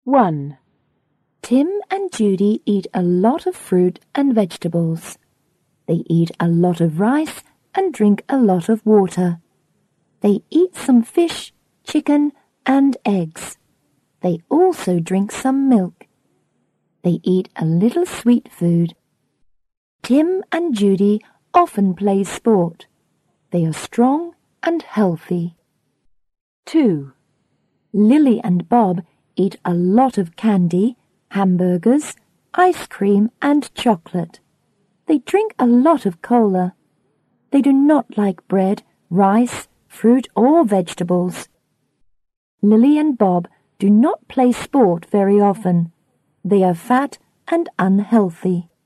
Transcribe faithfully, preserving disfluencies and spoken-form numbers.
one. Tim and Judy eat a lot of fruit and vegetables. They eat a lot of rice and drink a lot of water. They eat some fish, chicken, and eggs. They also drink some milk. They eat a little sweet food. Tim and Judy often play sport. They are strong and healthy. two. Lily and Bob eat a lot of candy, hamburgers, ice cream, and chocolate. They drink a lot of cola. They do not like bread, rice, fruit, or vegetables. Lily and Bob do not play sport very often. They are fat and unhealthy.